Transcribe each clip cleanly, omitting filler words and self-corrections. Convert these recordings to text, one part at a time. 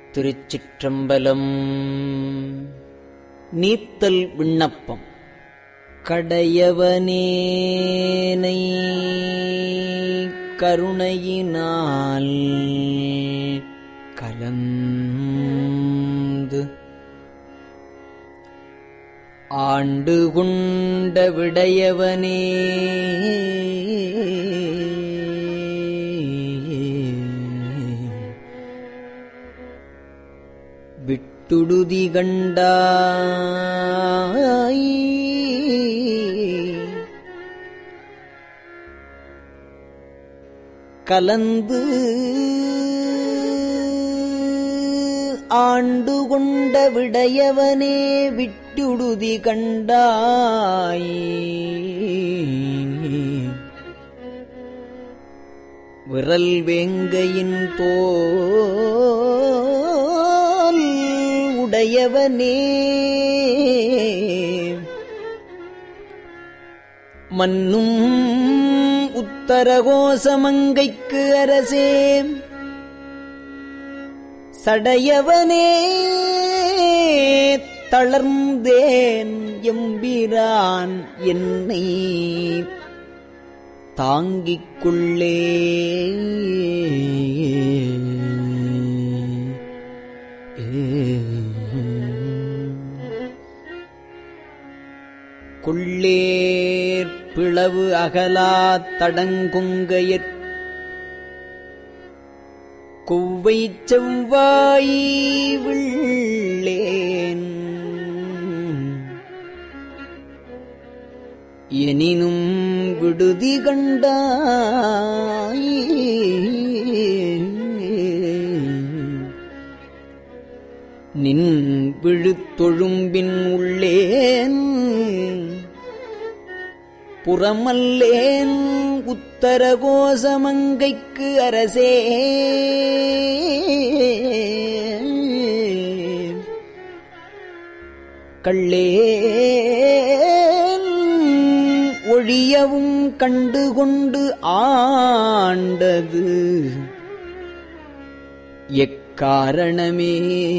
திருச்சிற்றம்பலம். நீத்தல் விண்ணப்பம். கடையவனேனை கருணையினால் கலந்து ஆண்டு கொண்ட விடையவனே விட்டுடுதி கண்டாய் கலந்து ஆண்டு கொண்ட விடையவனே விட்டுடுதி கண்டாய் விரல் வேங்கையின் தோல் உடையவனே மன்னும் உத்தரகோசமங்கைக்கு அரசே சடையவனே தளர்ந்தேன் எம்பிரான் என்னை தாங்கிக்குள்ளே கொள்ளேர் பிளவு அகலா தடங்குங்கையற் கொவ்வை செவ்வாய் விள்ளேன் எனினும் விடுதி கண்டாய் நின் விழுத்தொழும்பின் உள்ளேன் புறமல்லேன் உத்தரகோசமங்கைக்கு அரசே கள்ளேன் ஒழியவும் கண்டுகொண்டு ஆண்டது எக்காரணமே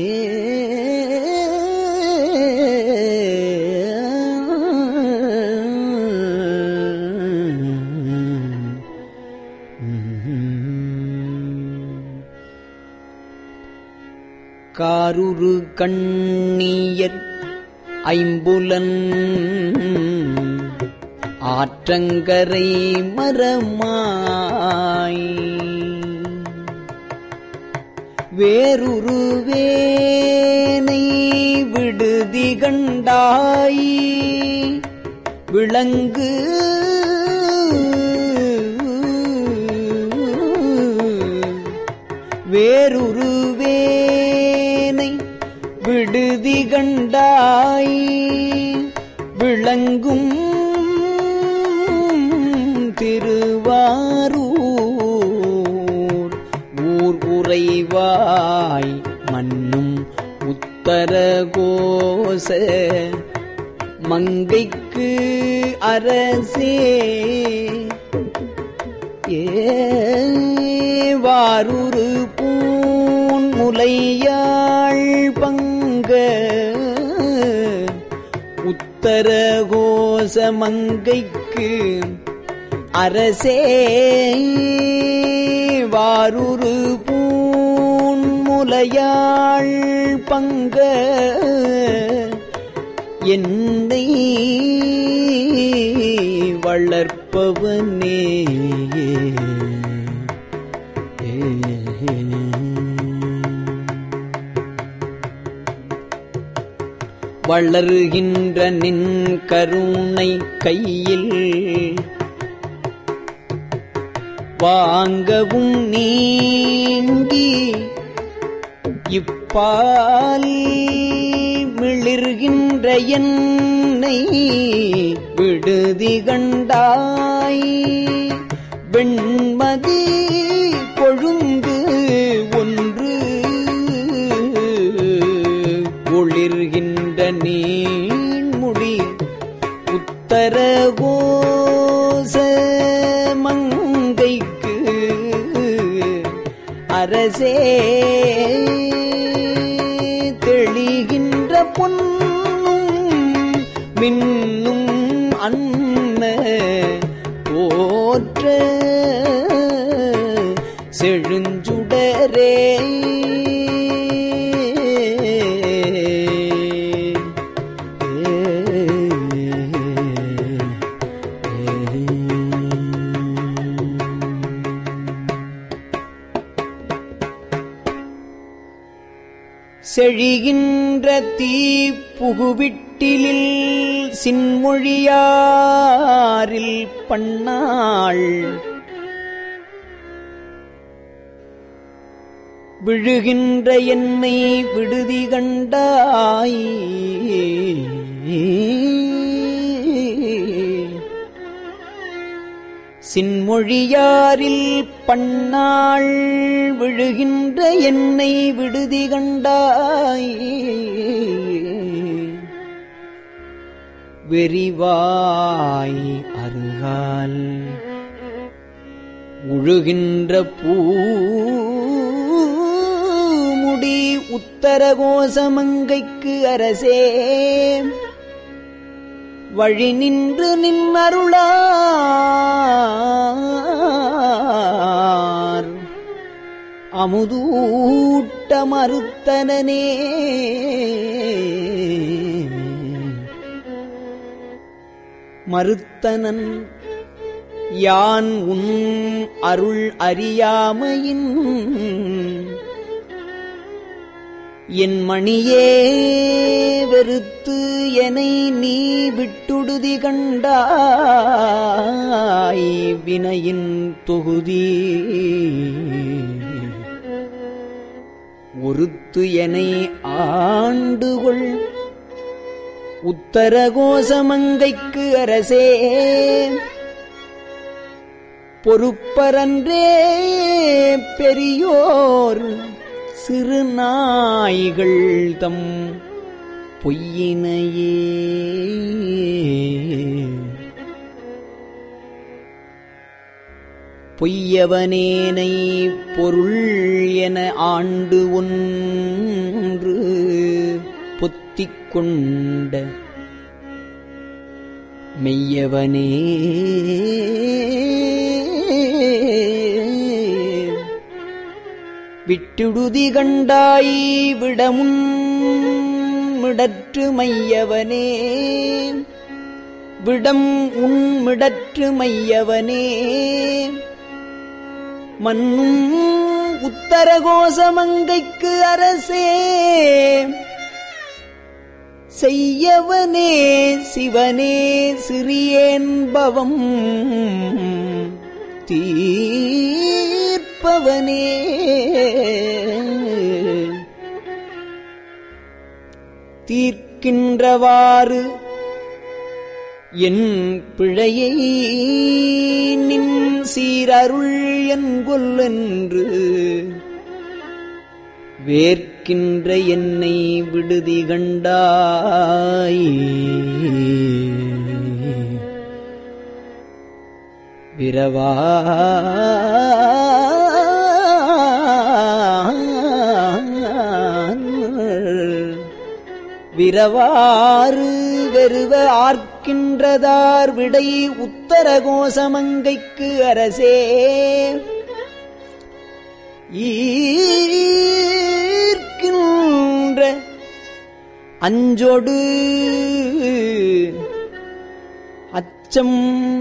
காருரு கண்ணியர் ஐம்புலன் ஆற்றங்கரை மரமாய் வேருருவேனை விடுதி கண்டாய் விளங்கு வேருருவேனை விடுதி கண்டாய் விளங்கும் திருவாரூர் ஊர் உறைவாய் மன்னும் உத்தரகோச மங்கைக்கு அரசே வாருரு பூன் முலையாள் பங்க உத்தரகோச மங்கைக்கு அரசே வாருரு பூன் முலையாள் பங்க என்னை வளர்ப்பவனே வளருகின்ற நின் கருணை கையில் வாங்கவும் நீங்கி இப்பால் மிளிர்கின்ற என்னை விடுதி கண்டாய் வெண்மதி கொழுந்து ஒன்று ஒளிர்கின்ற நீண்முடி உத்தரகோச மங்கைக்கு அரசே பொன்னும் மின்னும் அன்ன போற்ற செழுஞ்சுடரே செழிகின்ற தீப்புகுவிட்டிலில் சின்மொழியாரில் பண்ணாள் விழுகின்ற என்னை விடுதி கண்டாய் சின்மொழியாரில் பண்ணாள் விழுகின்ற என்னை விடுதி கண்டாய் வெறிவாய் அருகால் உழுகின்ற பூமுடி உத்தரகோசமங்கைக்கு அரசே வழி நின்று நின்னருளார் அமுதூட்ட மறுத்தனனே மறுத்தனன் யான் உன் அருள் அறியாமையின் என் மணியே வெறுத்து என்னை நீ விட்டுடுதி கண்டாய் வினையின் தொகுதி ஒருத்து என்னை ஆண்டுகொள் உத்தரகோசமங்கைக்கு அரசே பொறுப்பரன்றே பெரியோர் சிறு நாய்கள் தம் பொய்யினையே பொய்யவனேனை பொருள் என ஆண்டு ஒன்று பொத்திக் கொண்ட மெய்யவனே விட்டுடுதி கண்டாய் விடமுன் மிடற்று மையவனே விடம் உன் மிடற்று மையவனே மன்னும் உத்தரகோசமங்கைக்கு அரசே செய்யவனே சிவனே சிறியேன்பவம் தீர்ப்பவனே தீர்க்கின்றவாறு என் பிழையை நின் சீரருள் என்கொல்லென்று வேர்க்கின்ற என்னை விடுதி கண்டாய் விரவா விரவாறு வெறுவ ஆர்க்கின்றதார் விடை உத்தரகோசமங்கைக்கு அரசே ஈர்க்கின்ற அஞ்சொடு அச்சம்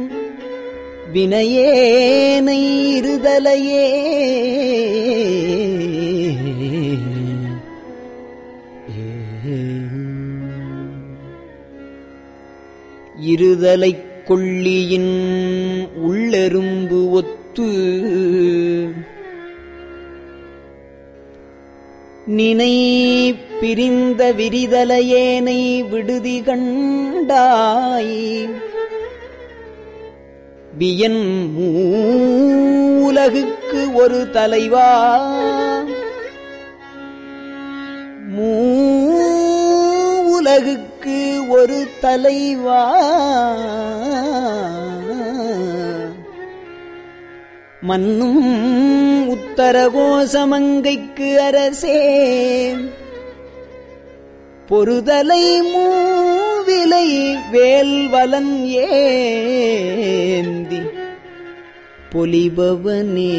வினையேனை இருதலையே இருதலைக் கொள்ளியின் உள்ளெரும்பு ஒத்து நினை பிரிந்த விரிதலையேனை விடுதி கண்டாய் வியன் மூலகுக்கு ஒரு தலைவா மூலகுக்கு ஒரு தலைவா மன்னும் உத்தரகோசமங்கைக்கு அரசே பொறுதலை மூவிலை வேல்வலன் ஏந்தி பொலிபவனே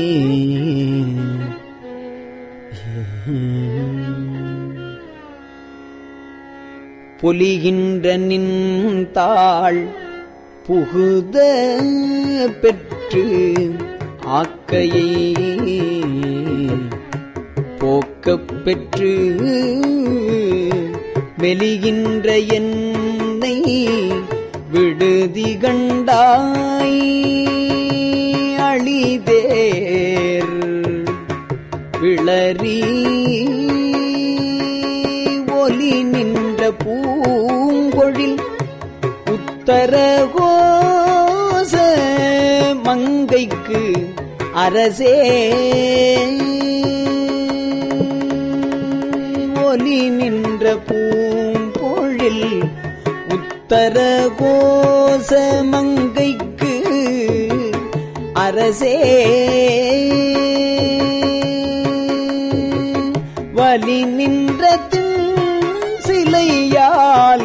பொலிகின்ற நின்தாள் புகுத பெற்று ஆக்கையை போக்கப் பெற்று மெலிகின்ற என்னை விடுதி கண்டாய் அழிதேர் விளரி ஒலி நின்ற பூங்கொழில் உத்தரகோச மங்கைக்கு அரசே ஒலி நின்ற பூங்கொழில் உத்தரகோச மங்கைக்கு அரசே வலி நின்ற சிலையால்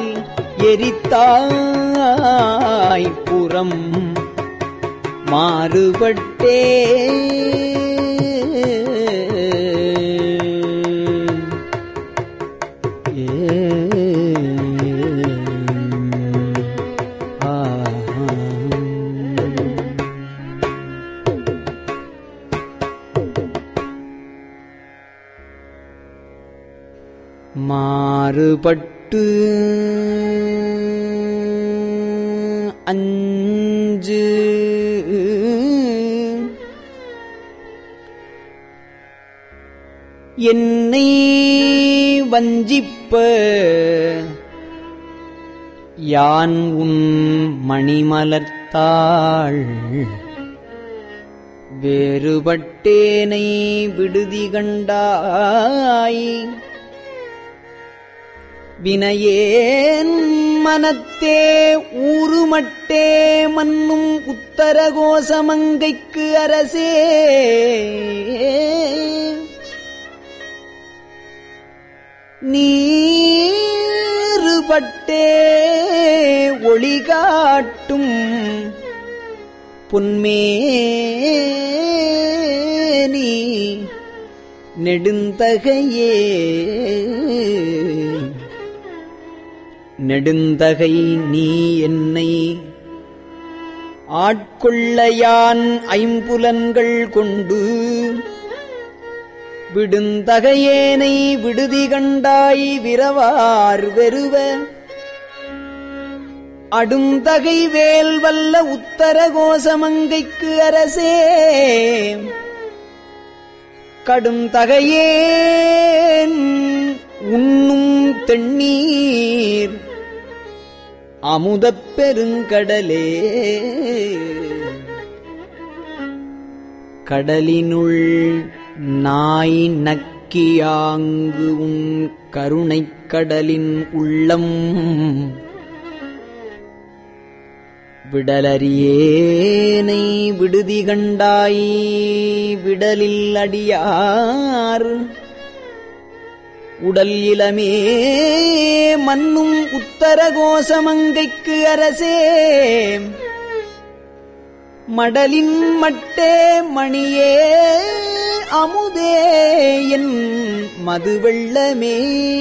எரித்தாய் புறம் மாறுபட்டே மாறுபட்டு அஞ்சு என்னை வஞ்சிப்ப யான் உன் மணிமலர்த்தாள் வேறுபட்டேனை விடுதி கண்டாய் வினையேன் மனத்தே ஊறுமட்டே மன்னும் உத்தரகோசமங்கைக்கு அரசே நீறுபட்டே ஒளி காட்டும் பொன்மேனி நெடுந்தகையே நெடுந்தகை நீ என்னை ஆட்கொள்ளையான் ஐம்புலன்கள் கொண்டு விடுந்தகையேனை விடுதி கண்டாய் விரவார் வெறுவ அடுந்தகை வேல் வல்ல உத்தரகோசமங்கைக்கு அரசே கடுந்தகையேன் உண்ணும் தெண்ணீர் அமுதப் பெருங்கடலே கடலினுள் நாய் நக்கியாங்கு உன் கருணைக் கடலின் உள்ளம் விடலறியேனை விடுதி கண்டாய் விடலில் அடியார் உடல் இளமே மன்னும் உத்தரகோசமங்கைக்கு அரசே மடலின் மட்டே மணியே அமுதே என் மதுவெள்ளமே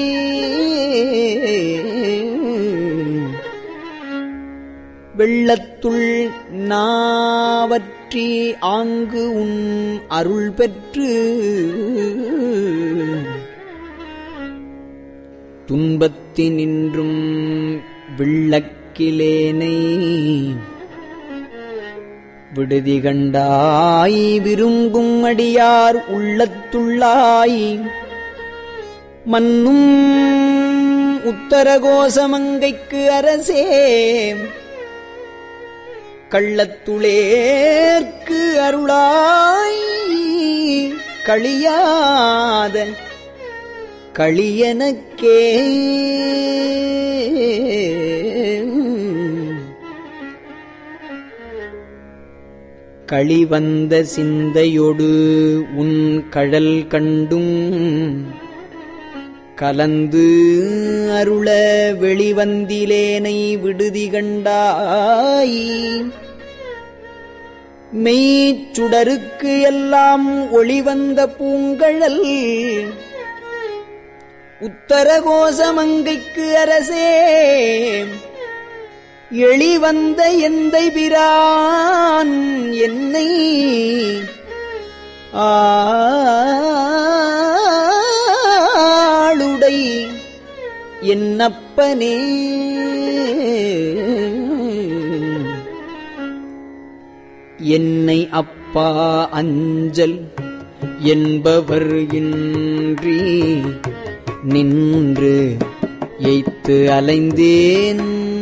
வெள்ளத்துள் நாவற்றி ஆங்கு உன் அருள் பெற்று துன்பத்தினின்றும் விள்ளக்கிலேனை விடுதி கண்டாய் விரும்பும் அடியார் உள்ளத்துள்ளாய் மன்னும் உத்தரகோசமங்கைக்கு அரசே கள்ளத்துளேற்கு அருளாய் களியாத களியனக்கே களிவந்த சிந்தையொடு உன் கழல் கண்டும் கலந்து அருள வெளிவந்திலேனை விடுதி கண்டாய். மெய்ச்சுடருக்கு எல்லாம் ஒளிவந்த பூங்கழல் உத்தரகோசமங்கைக்கு அரசே எளிவந்த எந்தை பிரான் என்னை ஆளுடை என்னப்பனே. என்னை அப்பா அஞ்சல் என்பவர் இன்றி நின்று எய்த்து அலைந்தேன்.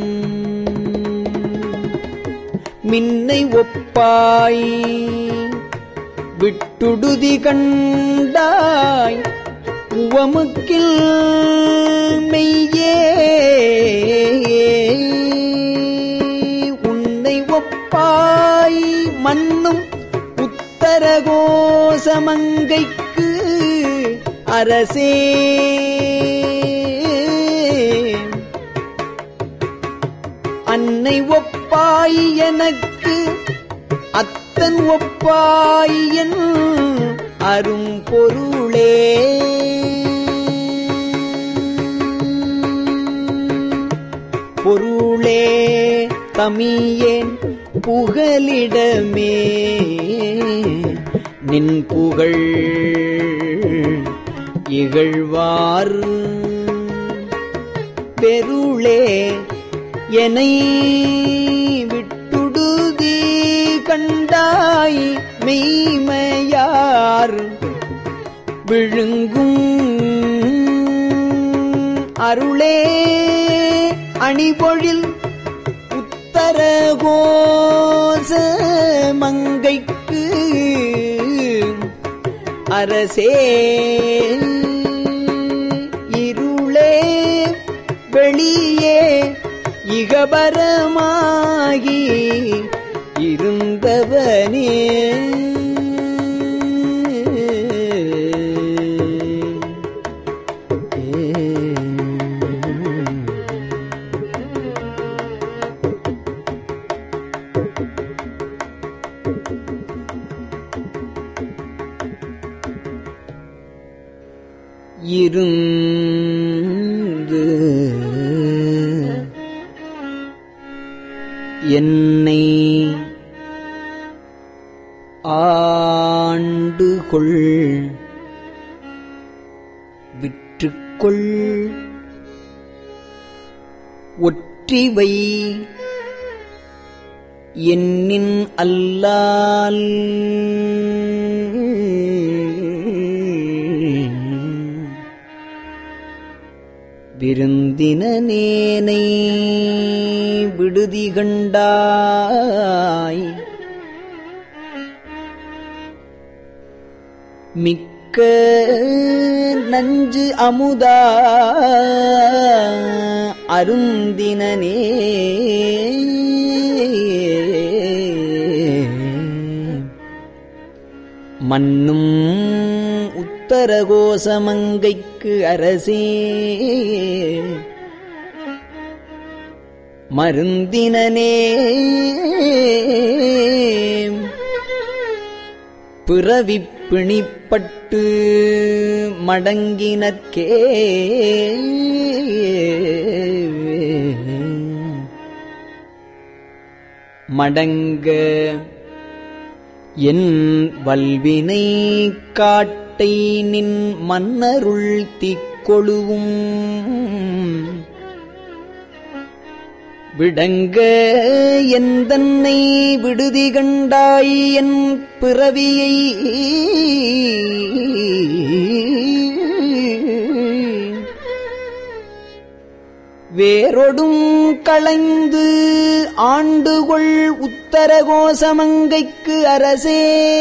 மின்னை ஒப்பாய் விட்டுடுதி கண்டாய் உவமுக்கில் மெய்யே. உன்னை ஒப்பாய் மன்னும் உத்தரகோசமங்கைக்கு அரசே அன்னை ஒப்பாய் எனக்கு அத்தன் ஒப்பாய் என் அரும் பொருளே. பொருளே தமியேன் புகலிடமே நின் புகழ் இகழ்வார். பெருளே என்னை விட்டுடுதி கண்டாய் மெய்மையார் விழுங்கும் அருளே அணிபொழில் உத்தரகோசமங்கைக்கு அரசே. இருளே வெளியே இகபரமாகி இருந்தவனே. இருந்து என்னை ஆண்டுகொள் விற்றுக்கொள் ஒற்றிவை என்னின் அல்லால் விருந்தினேனை விடுதி கண்டாய். மிக்க நஞ்சு அமுதா அருந்தினனே மன்னும் உத்தரகோசமங்கைக்கு அரசே மருந்தினனே பிறவிப் பிணிப்பட்டு மடங்கினற்கே மடங்க என் வல்வினை காட்டை நின் மன்னருள் திக்கொழுவும் விடங்க எந்தன்னை விடுதி கண்டாய் என் பிறவியை வேரொடும் களைந்து ஆண்டுகொள் உத்தரகோசமங்கைக்கு அரசே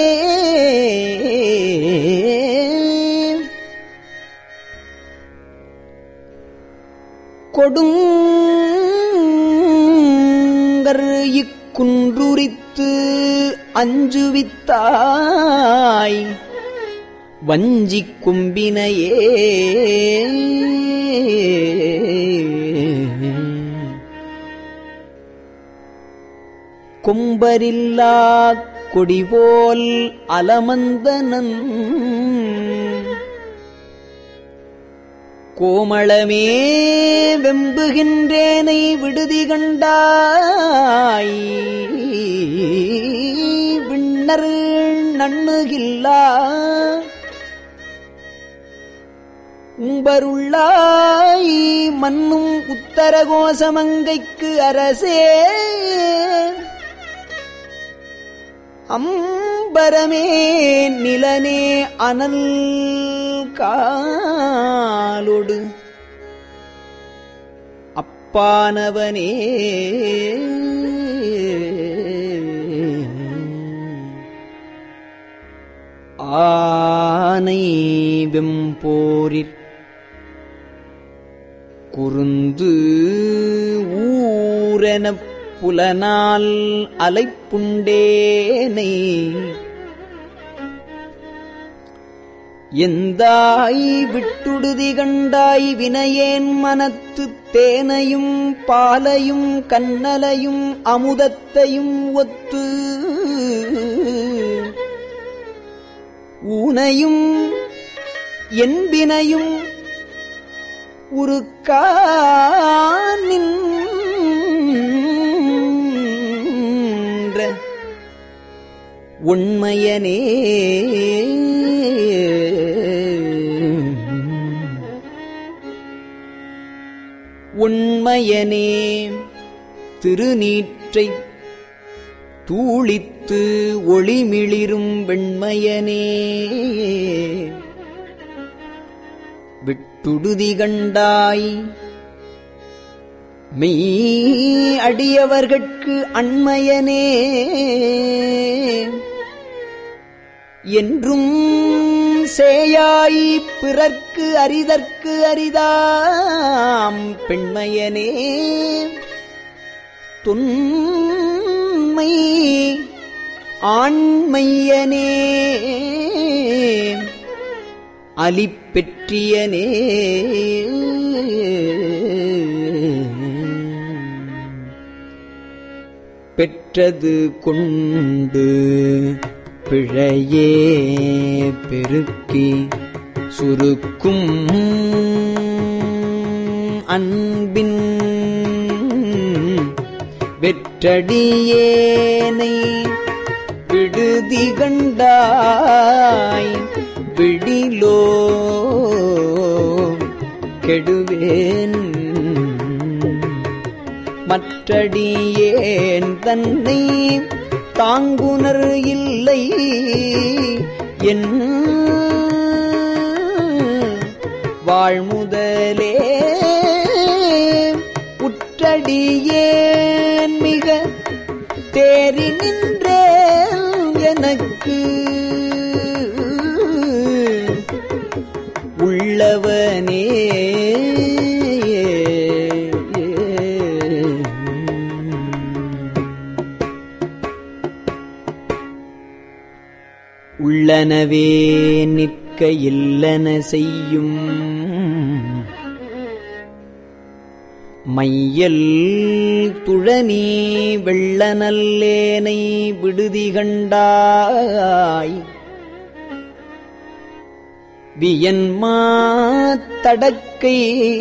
கொடுங்கர் இக்குன்றுரித்து அஞ்சுவித்தாய் வஞ்சிக் கும்பினையே கொம்பரில்லாக் கொடிபோல் அலமந்தனன் கோமளமே வெம்புகின்றேனை விடுதி கண்டாய் விண்ணர் நண்ணுகில்லா உம்பருள்ளாய் மன்னும் உத்தரகோசமங்கைக்கு அரசே அம்பரமே நிலனே அனல் காலொடு அப்பானவனே ஆனை வெம்போரிற் குருந்து ஊரெனப் புலனால் அலைப்புண்டேனை எந்தாய் விட்டுடுதி கண்டாய் வினையேன் மனத்து தேனையும் பாலையும் கண்ணலையும் அமுதத்தையும் ஒத்து ஊனையும் என்பினையும் உருக்கானின் உண்மையனே உண்மையனே திருநீற்றை தூளித்து ஒளிமிளிரும் வெண்மையனே விட்டுடுதி கண்டாய் மெய் அடியவர்கட்கு அண்மையனே என்றும் சேயாய் பிறர்க்கு அரிதற்கு அரிதாம் பெண்மையனே தொன்மை ஆண்மையனே அலிப்பெற்றியனே பெற்றது கொண்டு பிழையே பெருக்கி சுருக்கும் அன்பின் வெற்றடியேனை விடுதி கண்டாய் விடிலோ கெடுவேன் மற்றடியேன் தன்னை தாங்குனர் இல்லை என் வாழ்முதலே உற்றடியேன் மிக தேறி நின்றேன் எனக்கு உள்ளவனே உள்ளனவே நிற்க இல்லன செய்யும் மையல் துழனீ வெள்ளநல்லேனை விடுதி கண்டாய் வியன்மா தடக்கை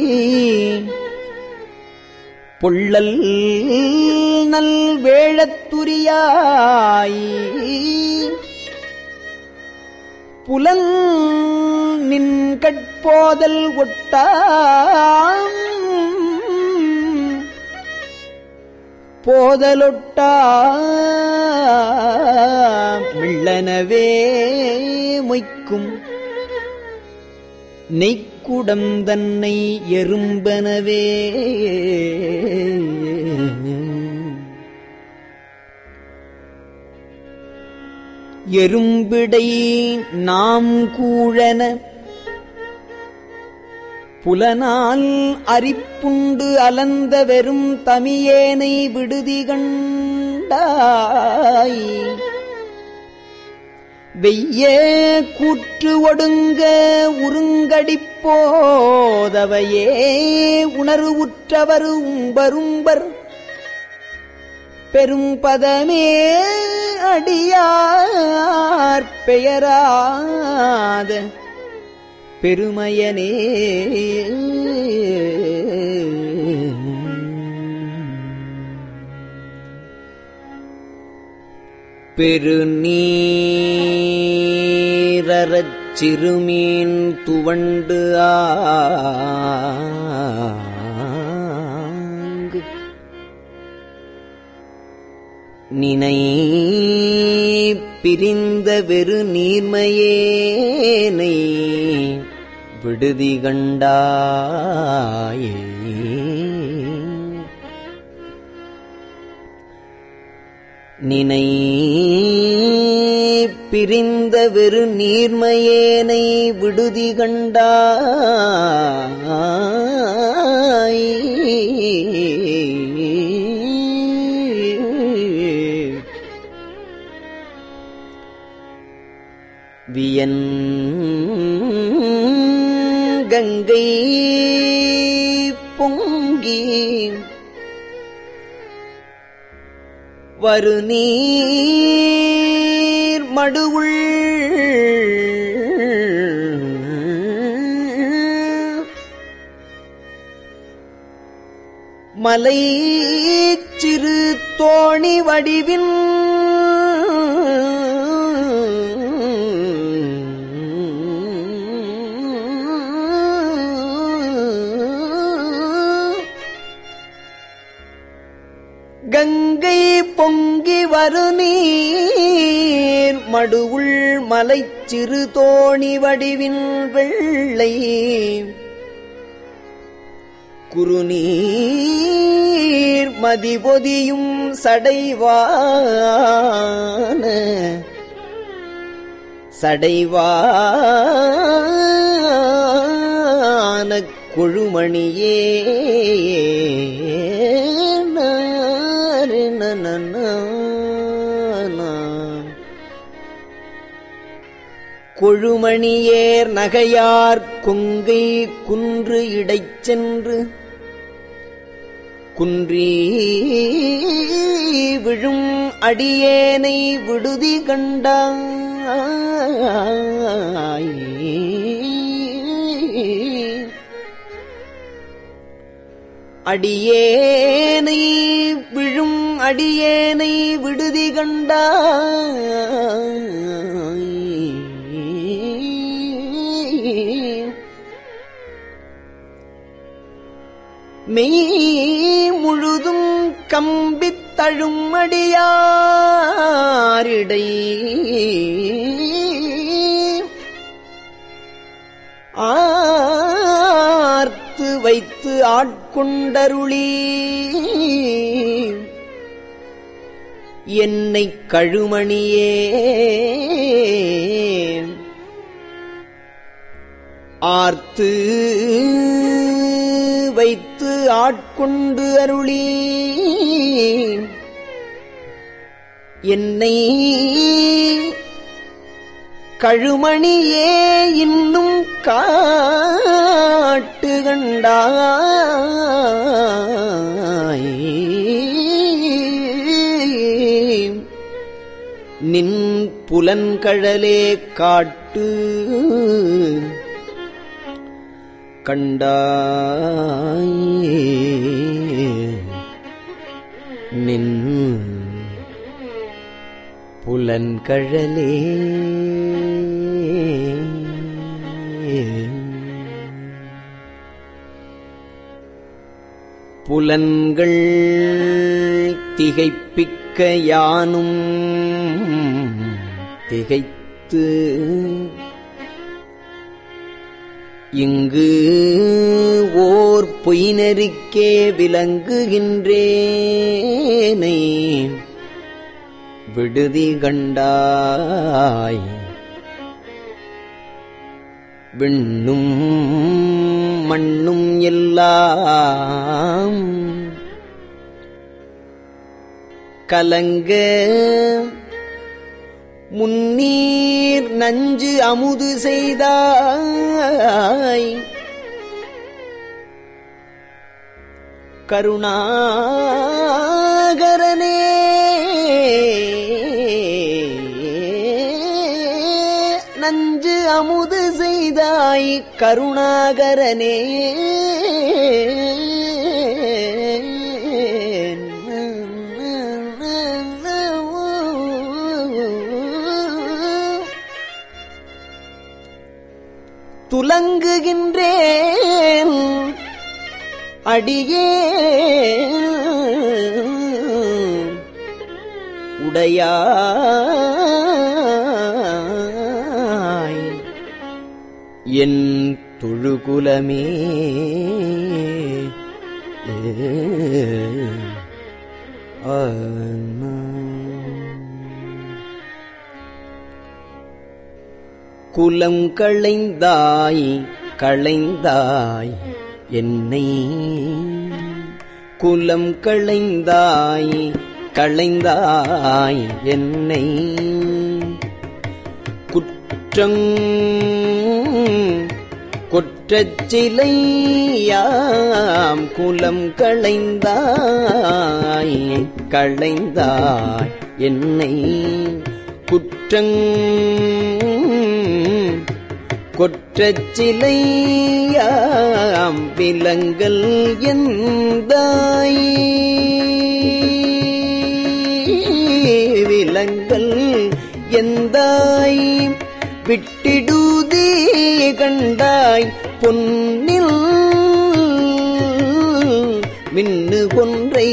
பொள்ளல் நல் வேழத்துரியாய் புலன் நின் கட்போதல் ஒட்டாம் போதலொட்டா மிள்ளனவே மொய்க்கும் நெய்க்குடம் தன்னை எறும்பனவே எறும்பிடை நாம் கூழன புலனால் அரிப்புண்டு அலந்த வெறும் தமியேனை விடுதி கண்டாய் வெய்ய கூற்று ஒடுங்க உருங்கடிப்போதவையே உணர்வுற்றவர் உம்பரும்பர் பெரும் பதமே அடியார் பெயராத பெருமையனே. பெருநீரறச் சிறுமீன் துவண்டு ஆங்கு நினை பிரிந்த வெறு நீர்மையேனை விடுதி கண்டாயே. நினை பிரிந்த வெறு நீர்மையேனை விடுதி கண்டாய். வியன் கங்கை பொங்கி வருநீர் மடுவுள் மலை சிறு தோணி வடிவின் கங்கை பொங்கி வருநீர் மடுவுள் மலை சிறு தோணி வடிவின் வெள்ளை குறுநீர் மதிபொதியும் சடைவான கொழுமணியே. கொழுமணியேர் நகையார் கொங்கை குன்று இடைச் சென்று குன்றி விழும் அடியேனை விடுதி கண்டாய். அடியேனை விழும் அடியேனை விடுதி கண்டாய். மெய் முழுதும் கம்பித் தழும் அடியாரிடை ஆர்த்து வைத்து ஆட்கொண்டருளி என்னைக் கழுமணியே ஆர்த்து வைத்து ஆட்கொண்டு அருளி என்னை கழுமணியே இன்னும் காட்டு கண்டாய். நின் புலன்கழலே காட்டு கண்டாய். நின் புலன்கழலே புலன்கள் திகைப்பிக்க யானும் திகைத்து இங்கு ஓர் பொய்நெறிக்கே விளங்குகின்றேனை விடுதி கண்டாய். விண்ணும் மண்ணும் எல்லாம் கலங்க முன்னீர் நஞ்சு அமுது செய்தாய் கருணாகரனே நஞ்சு அமுது செய்தாய் கருணாகரனே துலங்குகின்றேன் அடியே உடையாய் என் தொழுகுலமே குலம் களைந்தாய் களைந்தாய் என்னை குலம் களைந்தாய் களைந்தாய் என்னை குற்றம் குற்றச் சிலையாம் குலம் களைந்தாய் களைந்தாய் என்னை குற்றங் கொற்றச் சிலையாம் விலங்கல் எந்தாய் விலங்கல் எந்தாய் விட்டிடுதே கண்டாய் பொன்னில் மின்னு கொன்றை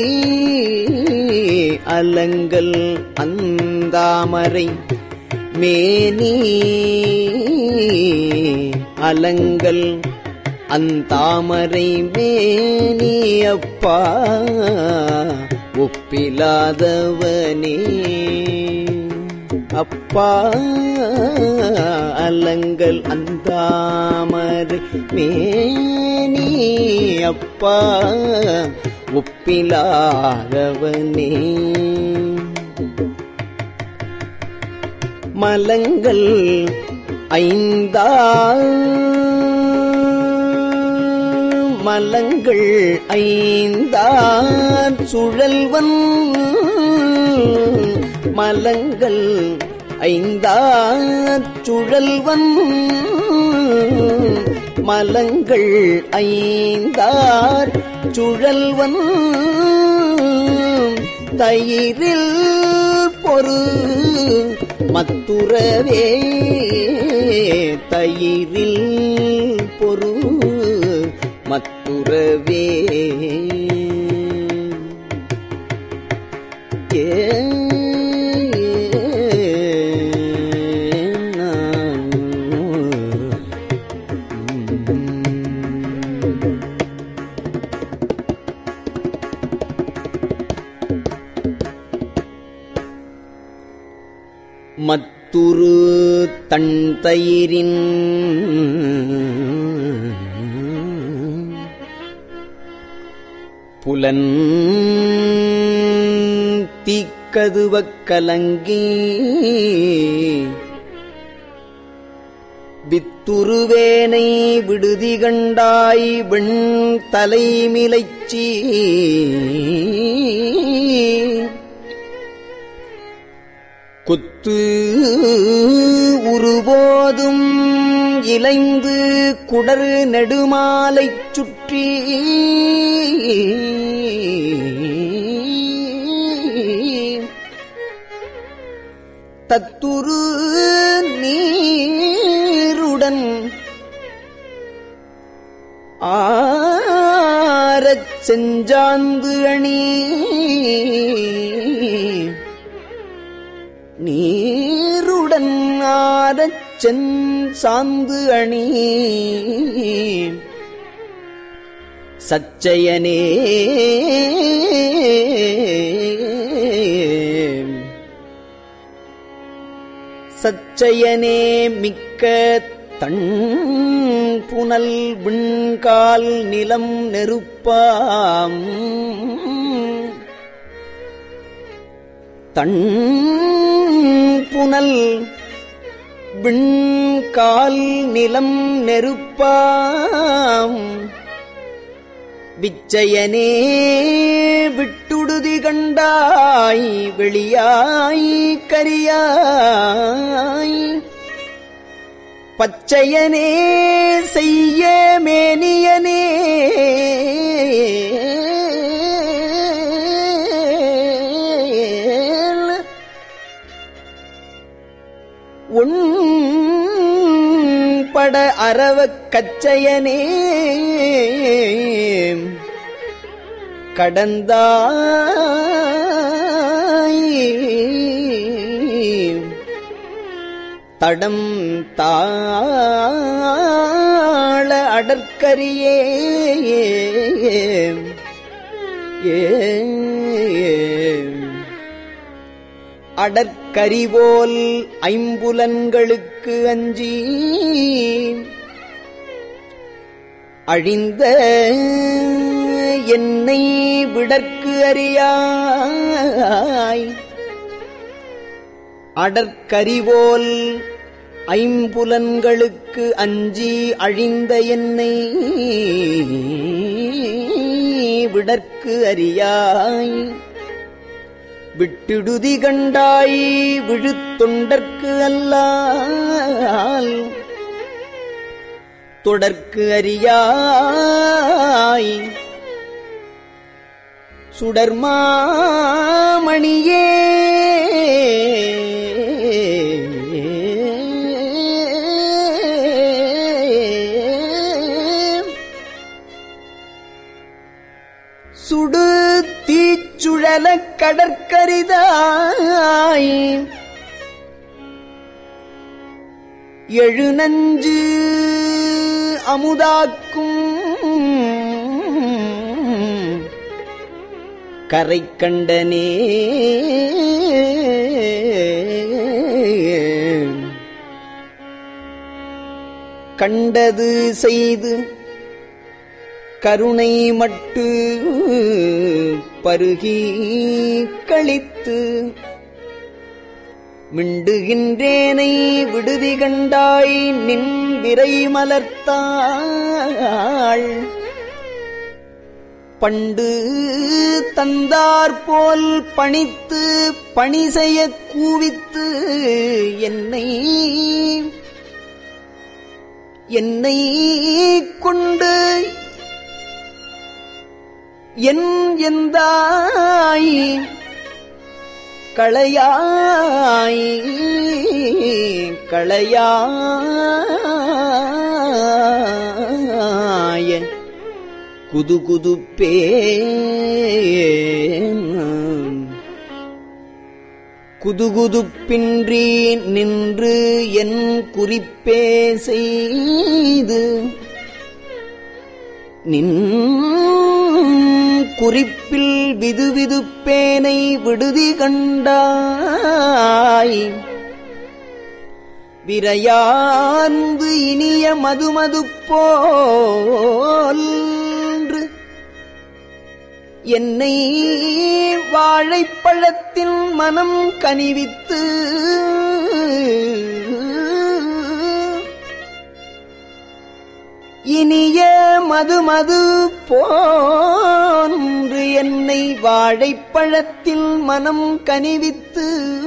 அலங்கல் அந்தாமரை மேனி அலங்கல் அந்தாமரை மேனி அப்பா ஒப்பிலாதவனே அப்பா அலங்கல் அந்தாமரை மேனி அப்பா ஒப்பிலாதவனே மலங்கள் மலங்கள் ஐந்தார் சுழல்வன் மலங்கள் ஐந்தார் சுழல்வன் மலங்கள் ஐந்தார் சுழல்வன் தயிரில் பொறு மத்துறவே தயிரில் பொறு மத்துறவே மத்துரு தன் தயிரின் புலன் தீக்கதுவக் கலங்கி வித்துருவேனை விடுதி கண்டாய் வெண் தலைமிலைச்சி குத்து உருபோதும் இலைந்து குடர் நெடுமாலைச் சுற்றி தத்துரு நீருடன் ஆரச் செஞ்சாந்து அணி நீருடன் ஆரச் சாந்து அணி சச்சயனே சச்சயனே மிக்க தன் புனல் விண்கால் நிலம் நெருப்பாம் தன் புனல் விண்கால் நிலம் நெருப்பாம் விச்சயனே விட்டுடுதி கண்டாய் வெளியாய் கரியாய் பச்சையனே செய்ய மேனியனே உண்பட அரவக் கச்சையனே கடந்தாய் தடம் தாள அடற்கரியே அடற்கரிபோல் ஐம்புலன்களுக்கு அஞ்சி அழிந்த என்னை விடற்கு அறியாய் அடற்கரிபோல் ஐம்புலன்களுக்கு அஞ்சி அழிந்த என்னை விடற்கு அறியாய் விட்டிடுதி கண்டாய் விழுத்தொண்டற்கு அல்லால் தொடர்க்கு அறியாய் சுடர்மாமணியே சுடு தீச்சுழலக் கடற்கரிதாய் எழுநஞ்சு அமுதாக்கும் கரை கண்டனே கண்டது செய்து கருணை மட்டு பருகி கழித்து மிண்டுகின்றேனை விடுதி கண்டாய் நின் விரை மலர்த்தாள் பண்டு தந்தாற்போல் பணித்து பணி செய்ய கூவித்து என்னை கொண்டு எந்தாய் களையாய் குதுகுதுப்பே குதுகுதுப்பின்றி நின்று என் குறிப்பே செய்து நின் குறிப்பில் விதுவிதுப்பேனை விடுதி கண்டாய் விரையார்ந்து இனிய மதுமதுப்போல் என்னை வாழைப்பழத்தில் மனம் கனிவித்து இனிய மதுமது போன்று என்னை வாழைப்பழத்தில் மனம் கனிவித்து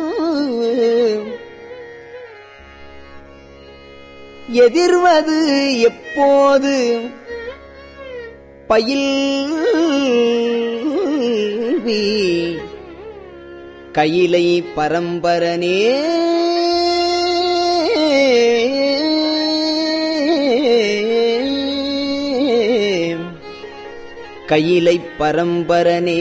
எதிர்வது எப்போது பயில்வி கையிலை பரம்பரனே கையிலை பரம்பரனே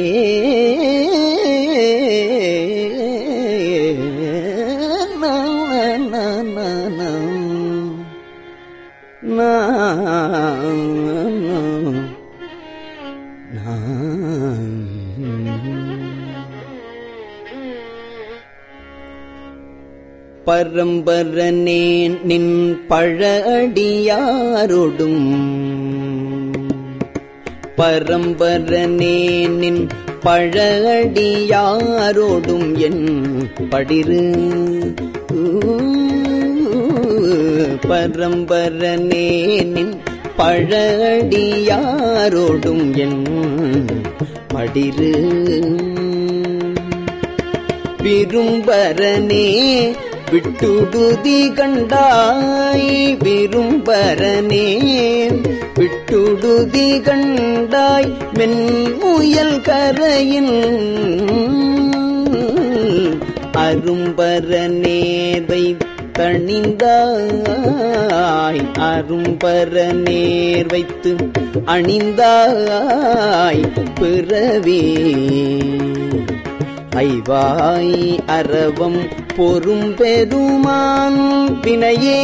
பரம்பரனே நின் பழடியாரொடும் பரம்பரனே நின் பழடியாரோடும் என் படிரு பரம்பரனே நின் பழடியாரோடும் என் படிரு விரும்பரனே விட்டுடுதி கண்டாய் விரும்பரனே விட்டுடுதி கண்டாய் மென்முயல் கரையின் அரும்பரனேர்வை தணிந்தாய் அரும்பரனேர் வைத்து அணிந்தாய் பிறவே ஐவாய் அரவம் பொறும் பெருமான் வினையே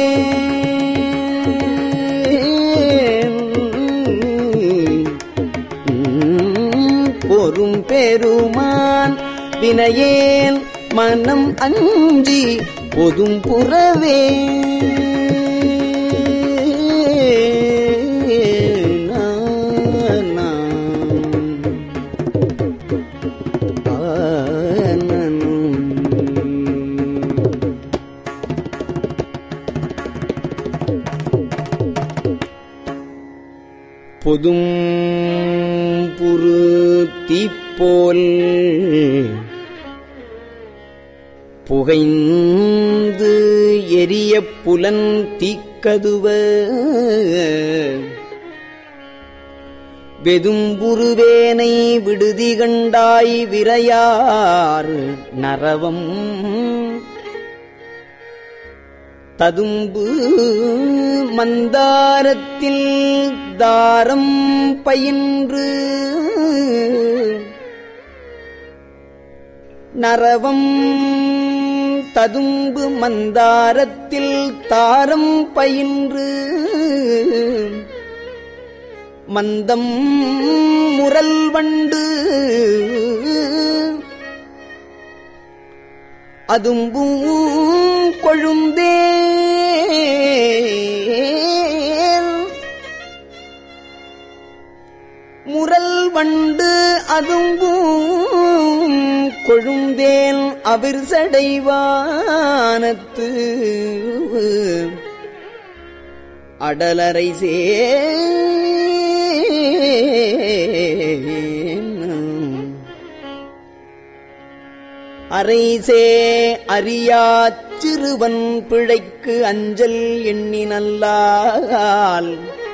பொறும் பெருமான் வினையேன் மனம் அஞ்சி பொதும் புறவே பொதும் புரு தீப்போல் புகைந்து எரிய புலன் தீக்கதுவ வெதும்புருவேனை விடுதி கண்டாய் விரையார் நரவம் ததும்பு மந்தாரத்தில் தாரம் பயின்று நரவம் ததும்பு மந்தாரத்தில் தாரம் பயின்று மந்தம் முரல் வண்டு அதும்பும் கொழுந்தே முரல் வண்டு அதும்பும் கொழுந்தேன் அவிர்சடைவானத்து அடலரை அரைசே அறியாச் சிறுவன் பிழைக்கு அஞ்சல் எண்ணினல்லால்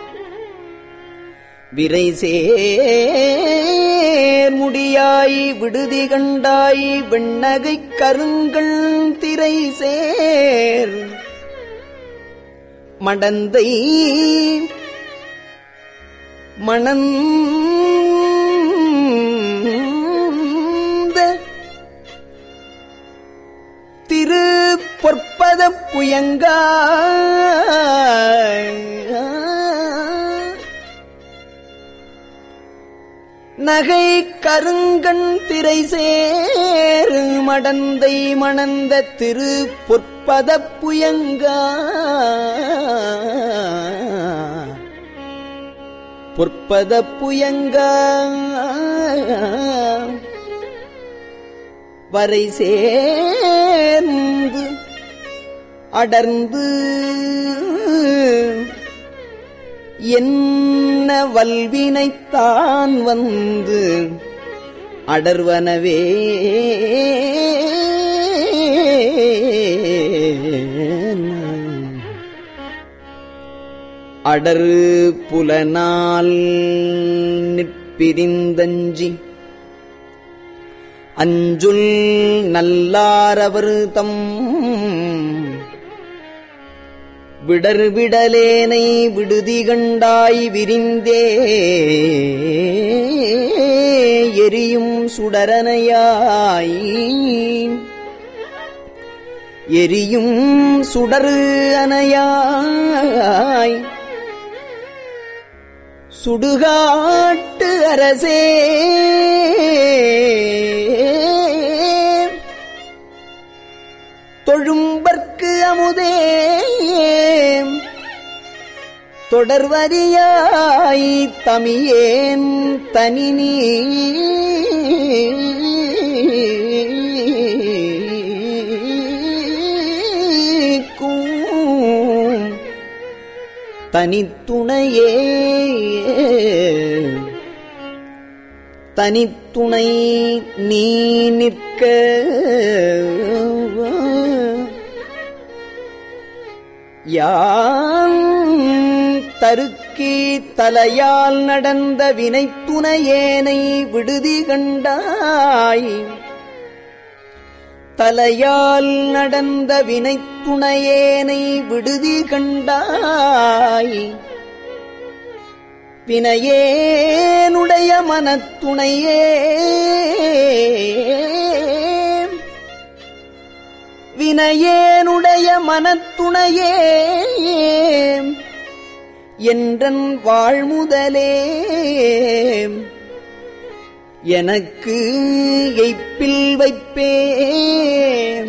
விரைசேர் முடியாய் விடுதி கண்டாய் வெண்ணகை கருங்கள் திரைசேர் மடந்தை மணந்த திரு பொற்பத புயங்காய் நகை கருங்கண் திரைசேர் மடந்தை மணந்த திரு பொற்பத புயங்கா பொற்பத புயங்கா வரை சேர்ந்து அடர்ந்து என்ன வல்வினைத்தான் வந்து அடர்வனவே அடரு புலனால் நிற்பிரிந்தஞ்சி அஞ்சுல் நல்லாரவர் தம் விடர் விடலேனை விடுதி கண்டாய் விரிந்தே எரியும் சுடரனையாய் எரியும் சுடரு அனையாய் சுடுகாட்டு அரசே தொழும்பர்க்கு அமுதே தொடர்வரியாய் தமியேன் தனினீ தனித்துணையே தனித்துணை நீ நிற்க யான் தருக்கி தலையால் நடந்த வினைத்துணையேனை விடுதி கண்டாய் தலையால் நடந்த வினைத்துணையேனை விடுதி கண்டாய் வினையேனுடைய மனத்துணையே வினையேனுடைய மனத்துணையே என்றன் வாழ்முதலே எனக்கு எய்ப்பில் வைப்பேன்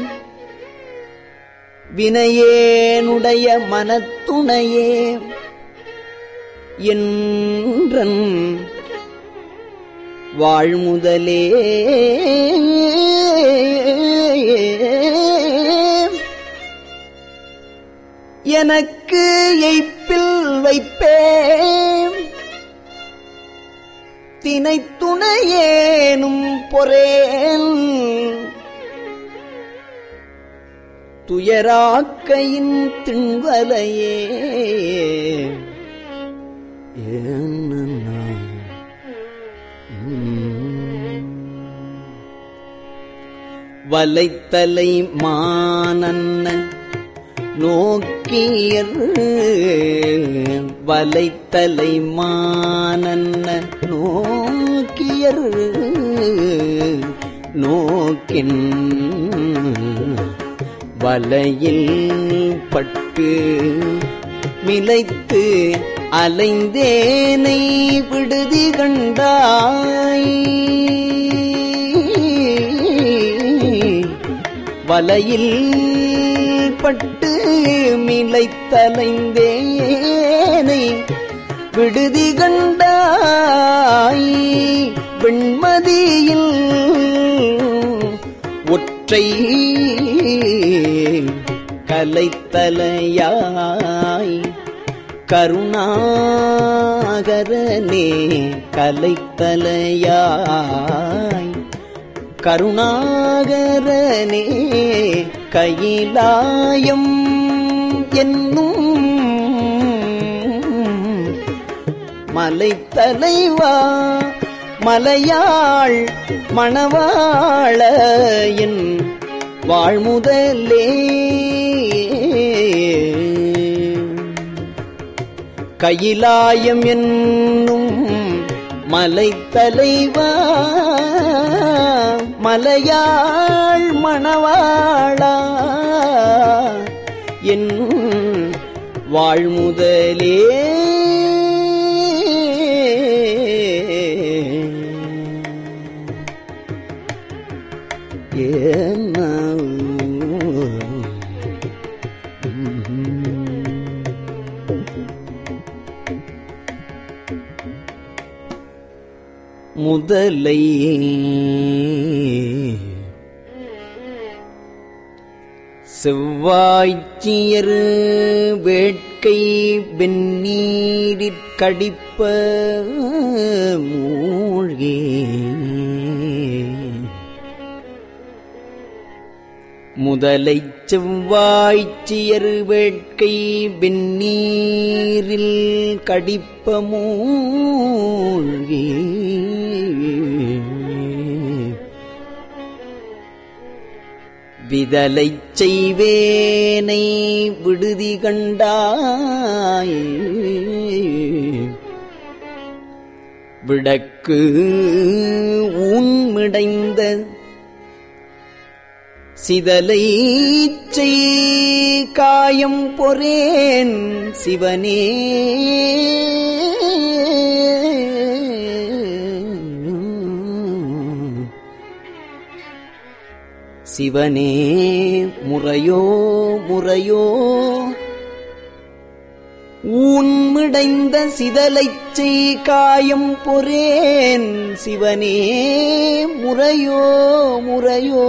வினையேனுடைய மனத்துணையே என்றன் வாழ்முதலே எனக்கு எய்ப்பில் வைப்பேன் தினைத்துணையேனும் பொறேன் துயராக்கையின் திண்வலையே வலைத்தலை மானன்ன நோக்கியர் வலைத்தலை மானன்ன நோக்கியர் நோக்கின் வலையில் பட்டு மிலைத்து அலைந்தேனை விடுதி கண்டாய் வலையில் பட்டு மிலைத்தலைந்தேனை விடுதி கண்டாய் வெண்மதியில் ஒற்றை கலைத்தலையாய் கருணாகரனே கலைத்தலையாய் கருணாகரனே கையிலாயம் என்னும் மலைத்தலைவா மலையாள் மணவாள என் வாழ்முதலே கையிலாயம் என்னும் மலைத்தலைவா மலையாள் மணவாளா என் வாழ்முதலே முதலை செவ்வாய்ச்சியர் வேட்கை வெந்நீரிற் கடிப்ப மூழ்கே முதலைச் செவ்வாய்ச்சியர் வேட்கை வெந்நீரில் கடிப்ப மூழ்கே விதலைச் செய்வேனை விடுதி கண்டாய் விடக்கு ஊன்மிடைந்த சிதலைச் செய் காயம் பொறேன் சிவனே சிவனே முறையோ முறையோ ஊன்மிடைந்த சிதலைச் செய் காயம் பொறேன் சிவனே முறையோ முறையோ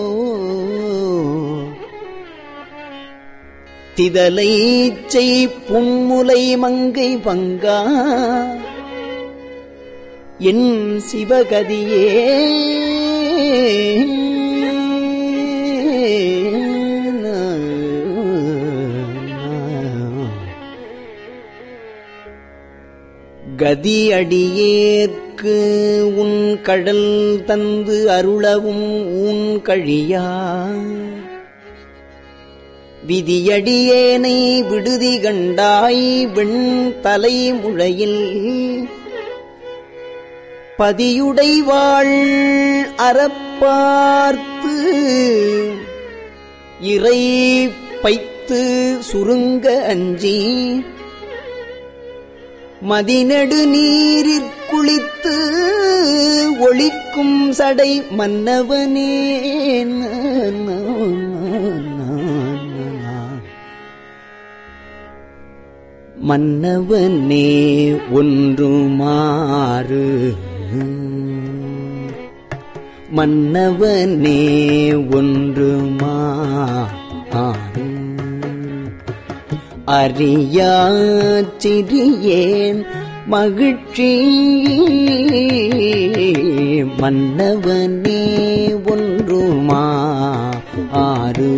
திதலைச் செய் புன்முலை மங்கை பங்கா என் சிவகதியே கதியடியேற்கு உன் கடல் தந்து அருளவும் ஊன் கழியா விதியடியேனை விடுதி கண்டாய் வெண் தலைமுழையில் பதியுடைவாள் அறப்பார்த்து இறை பைத்து சுருங்க அஞ்சி மதிநெடு நீரிற் குளித்து ஒளிக்கும் சடை மன்னவனே மன்னவனே ஒன்றுமாறு மன்னவனே ஒன்றுமாறு அறியா சிறியேன் மகிழ்ச்சி மன்னவனே ஒன்றுமாறு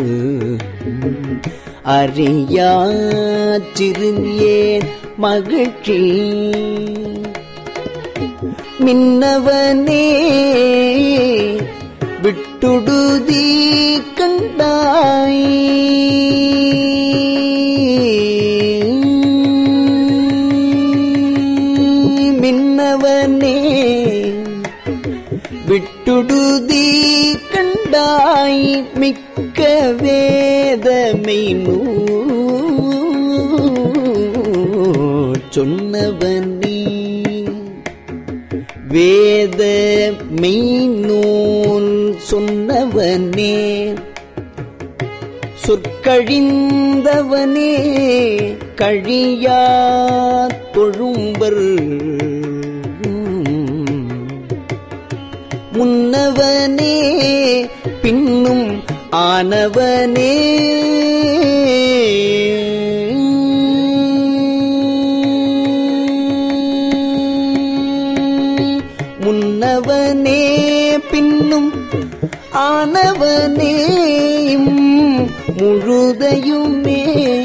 அறியா சிறியேன் மகிழ்ச்சி மின்னவனே விட்டுடுதி கண்டாய் மின்னவனே விட்டுடுதி கண்டாய் மிக்க வேதமை சொன்னவனே வேத மெய்நூல் சொன்னவனே சொற்கழிந்தவனே கழியா தொழும்பர் முன்னவனே பின்னும் ஆனவனே முன்னவனே பின்னும் ஆனவனே முழுதையுமே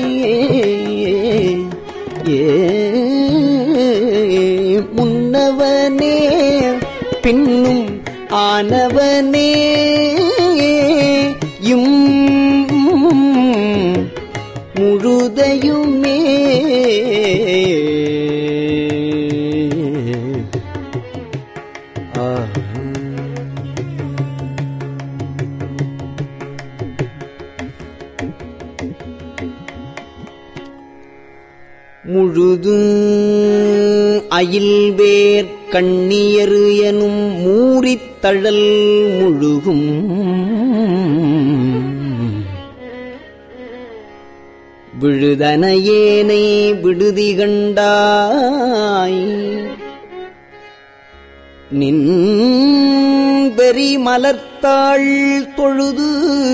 முன்னவனே பின்னும் ஆனவனே முழுதையுமே முழுது அயில்வேர் கண்ணியரு எனும் மூரித்தழல் முழுகும் விழுதனையேனை விடுதி கண்டாய் நின் பெரி மலர்த்தாள் தொழுது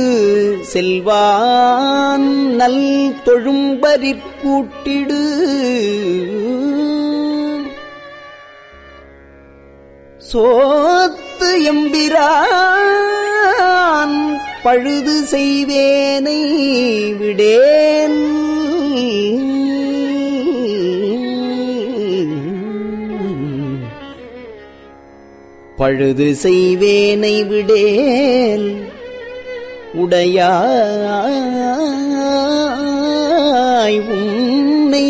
செல்வான் நல் தொழும்பரிற்கூட்டிடு சோத்து எம்பிரான் பழுது செய்வேனை விடேன் பழுது செய்வேனை விடேல் உடையாய் உன்னை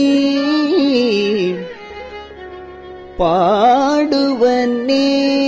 பாடுவனே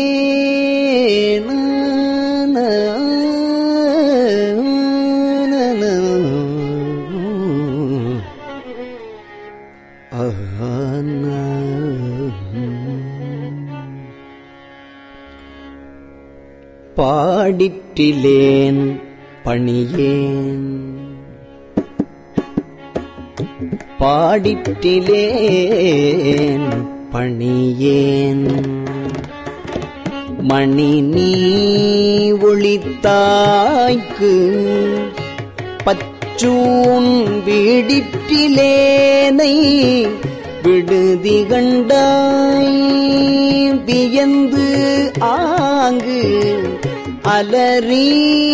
பாடிற்றிலேன் பணியேன் பாடிற்றிலேன் பணியேன் மணி நீ ஒளித்தாய்க்கு பச்சூன் வீடிற்றிலேனை விடுதி கண்டாய் வியந்து ஆங்கு அலறி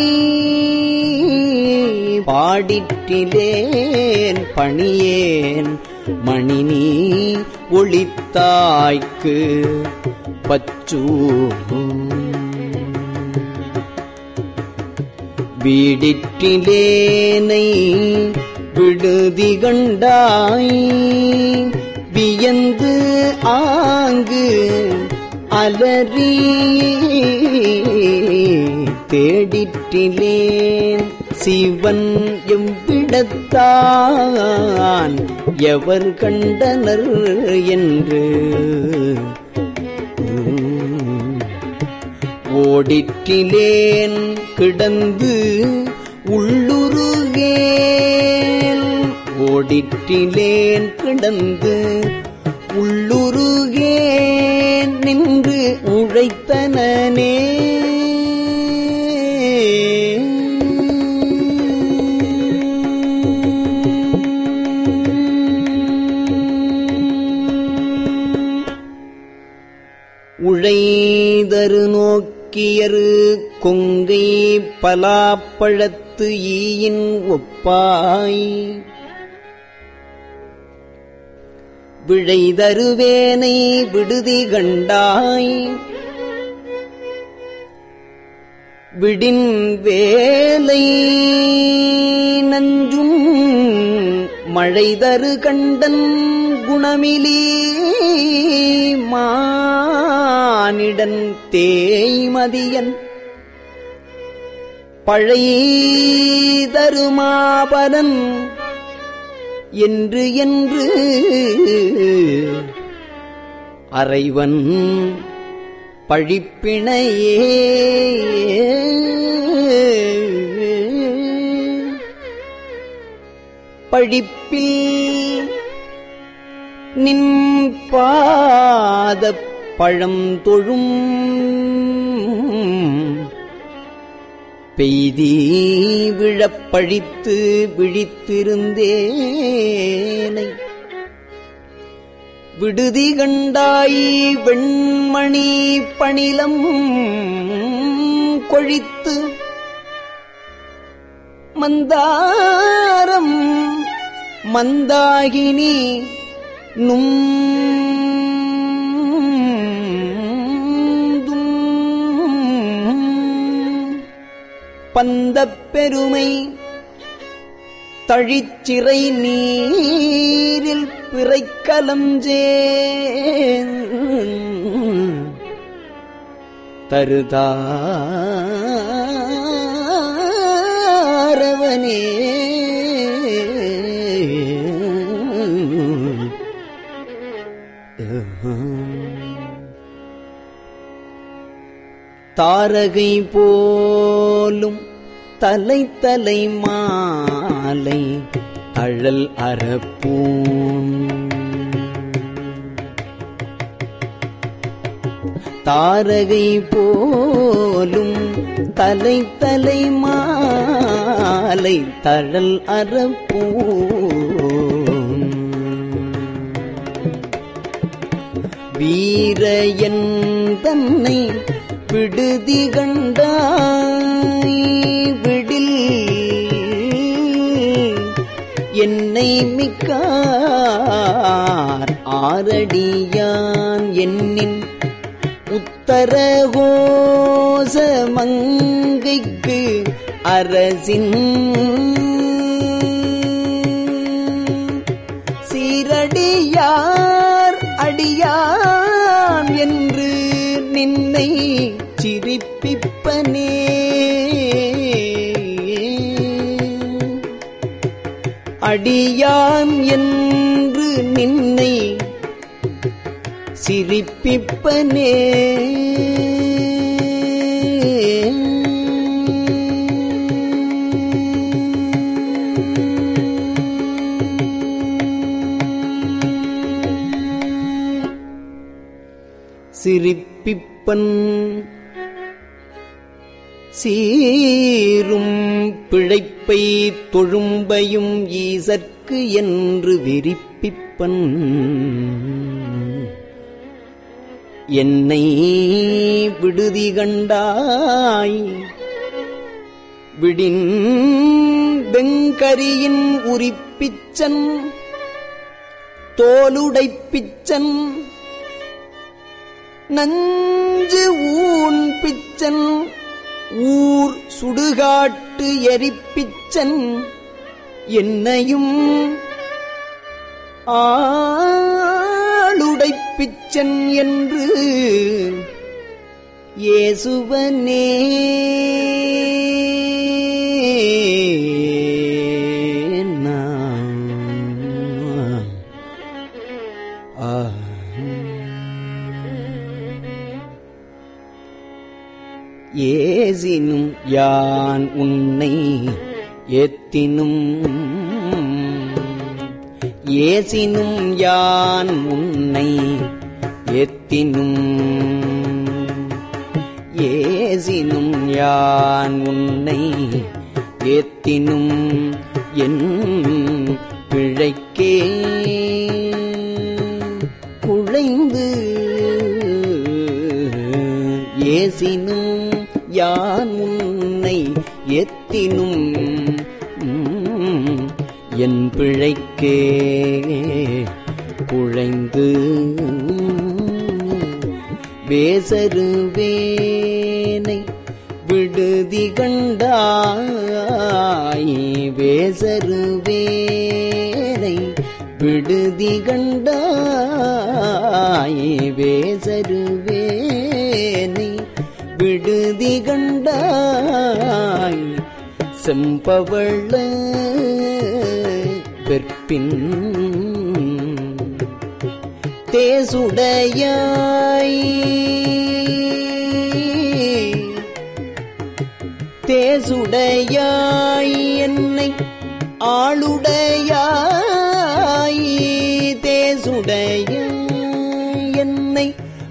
பாடிற்றிலேன் பணியேன் மணி நீ ஒளித்தாய்க்கு பச்சூன் வீடிற்றிலேனை விடுதி கண்டாய் வியந்து ஆங்கு அலறி தேடிற்றிலேன் சிவன் எவ்விடத்தான் எவர் கண்டனர் என்று ஓடிற்றிலேன் கிடந்து உள்ளுருகேன் ஓடிற்றிலேன் கிடந்து உள்ளுருகேன் நின்று உழைத்தனனே உழைதரு நோக்கியரு கொங்கை பலாப்பழத்து ஈயின் ஒப்பாய் விழைதருவேனை விடுதி கண்டாய் விடின் வேலை நஞ்சும் மழைதரு கண்டன் குணமிலி மானிடன் தேய்மதியன் பழைதருமாபரன் என்று என்று அறைவன் பழிப்பிணையே பழிப்பில் நின் பாதப் பழம் தொழும் பெய்தி விழப்பழித்து விழித்திருந்தேனை விடுதி கண்டாய் வெண்மணி பணிலம் கொழித்து மந்தாரம் மந்தாகினி பந்தப் பெருமை தழிச்சிறை நீரில் பிறைக்கலஞ்சேன் தருதாரவனே தாரகை போலும் தலை தலை மாலை அழல் அறப்பூன் தாரகை போலும் தலை தலை மாலை தழல் அறப்பூன் வீரயன் தன்னை விடுதி கண்டாய் விடில் என்னை மிக்கார் ஆரடியான் என்னின் உத்தரகோச மங்கைக்கு அரசின் சீரடியார் அடியான் என்று நின்னை சிரிப்பிப்பனே அடியான் என்று நின்னை சிரிப்பிப்பனே சிரிப்பிப்பன் சீரும் பிழைப்பை தொழும்பையும் ஈசற்கு என்று விரிப்பிப்பன் என்னை விடுதி கண்டாய் விடின் வெங்கரியின் உரிப்பிச்சன் தோலுடைப்பிச்சன் நஞ்சு ஊன் பிச்சன் ஊர் சுடுகாட்டு எரிப்பிச்சன் என்னையும் ஆளுடைப்பிச்சன் என்று இயேசுவனே ஏசினும் யான் உன்னை ஏத்தினும் ஏசினும் யான் உன்னை ஏத்தினும் ஏசினும் யான் உன்னை ஏத்தினும் என் பிழைக்கே குழைந்து ஏசினும் யான் உன்னை ஏத்தினும் என் பிழைக்கே குழைந்து வேசருவேனை விடுதி கண்டாய் வேசருவேனை விடுதி கண்டாய் வேசருவேனை விடுதி கண்டாய் செம்பவள வெற்பின் தேசுடையாய் தேசுடையாய் என்னை ஆளுடையாய் தேசுடையாய் என்னை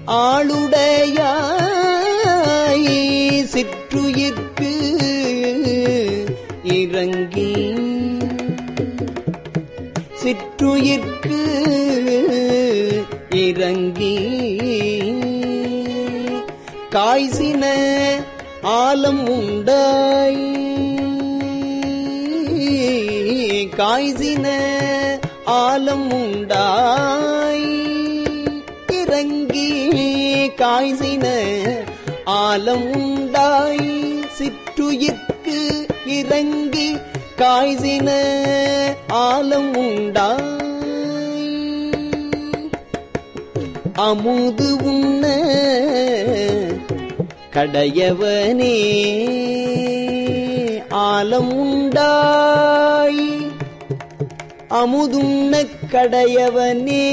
ஆளுடையாய் சிற்றுயிர்க்கு இறங்கி சிற்றுயிர்க்கு இறங்கி காய்சின ஆலம் உண்டாய் காய்சின ஆலம் உண்டாய் இறங்கி காய்சின ஆலம் உண்டாய் சிற்றுயிர்க்கு இறங்கி காய்சின ஆலம் உண்டாய் அமுது உண்ண கடையவனே ஆலம் உண்டாய் அமுதுண்ண கடையவனே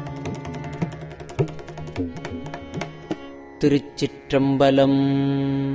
திருச்சிற்றம்பலம்.